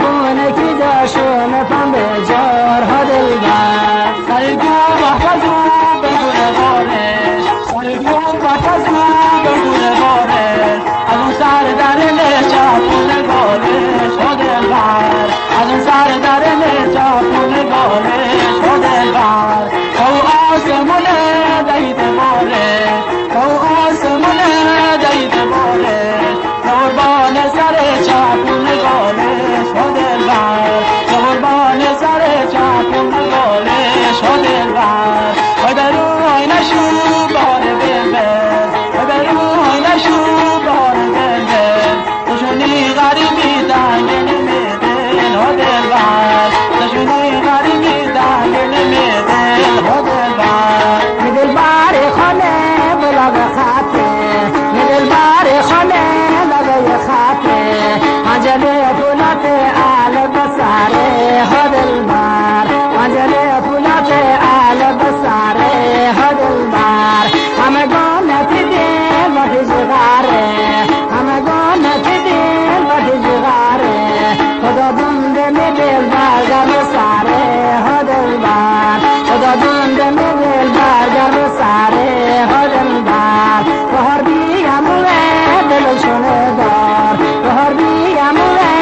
زبونه کی جاشون پم به جار ها دلبر سرگو محفظو بگونه بارش سرگو محفظو بگونه بارش از اون سر در چاپونه بارش ها دلبر از اون سر در چاپونه بارش ها دلبر تو آسمونه دیده بارش تو آسمونه دیده بارش قربان سر چاپونه بارش ها دلبر قربان سر چاپونه بارش ها دلبر های بروی نشو باره بلبل های بروی نشو باره بلبل تشونی غریبی دنگل میدل ها دلبر تشونی غریبی دنگل میدل ها دلبر میدل بار خانه بلا به خطه میدل بار خانه لگه خطه عجله پولات آل بساره ها دلبر عجله پولات آل بساره ها دلبر همه گانت دل و تجغاره همه گانت دل و تجغاره خدا بنده می دل برگر بساره ها دلبر خدا بنده می دل برگر بساره ها دلبر بهار بیامونه دلشونه دار بهار بیامونه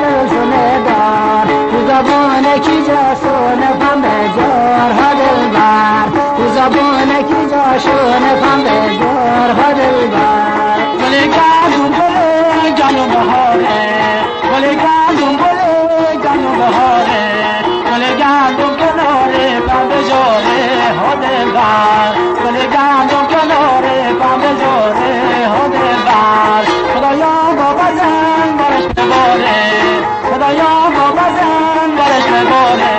دلشونه دار تو زبونه کی جاشونه پم به جار ها دلبر تو زبونه کی جاشونه پم به جار ها دلبر گل گندم گل گندم بهاره گل گندم گل گندم بهاره گل گندم کناره پم به جاره ها دلبر گل گندم کناره پم به جاره ها دلبر خدایا با بزن برش بباره خدایا با بزن برش بباره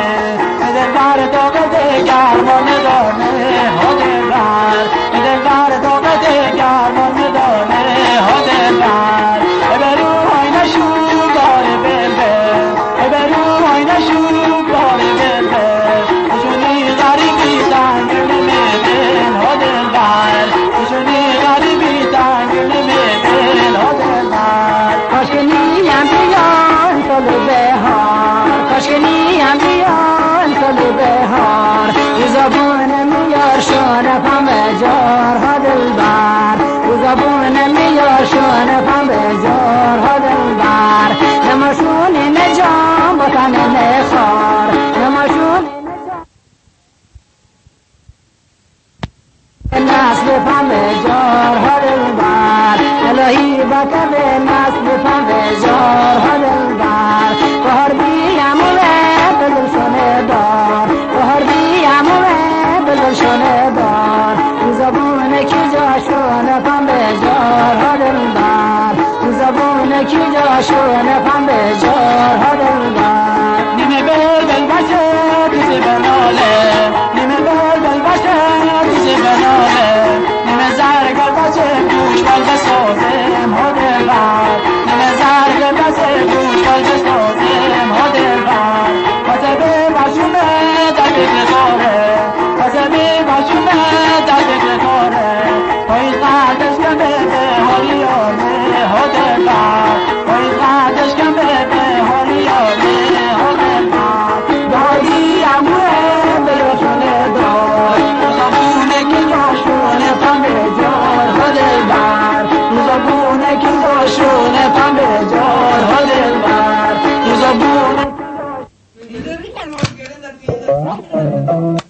دلبر طاقت گرمان دانه ها دلبر دلبر طاقت گرمان دانه ها دلبر برو های نشو باره بلبل برو های نشو باره بلبل تشونی غریبی دنگل میدل ها دلبر تشونی غریبی دنگل میدل ها دلبر کاش که نیم بیان سال بهار کاش که نیم بیان سال بهار تو زبون میار شونه پم به جار ها دلبر تو زبون میار شونه پم به جار ها دلبر نماشون نجام با تن نخار نماشون نسل پم به جار ها دلبر الهی بکر نسل پم به جار ها دلبر بهار بیامونه دلشونه دار بهار بیامونه دلشونه دار تو زبونه کی جاشونه پم به جار ها دلبر تو زبونه کی جاشونه پم به جار ها دلبر نیمه بلبل باشه دیزه بناله نیمه بلبل باشه دیزه بناله نیمه زرگل باشه گوش بال بسازم ها دلبر نیمه زرگل باشه گوش بال بسازم ها دلبر کاسبه باشونه در بگذاره کاسبه باشونه در بگذاره پایین قدش کم بده حالیانه ها دلبر پایین قدش کم بده حالیانه ها دلبر دادی اموه بلوشونه دار زبونه که جاشونه پم به جار ها دلبر زبونه که جاشونه پم به جار ها دلبر زبونه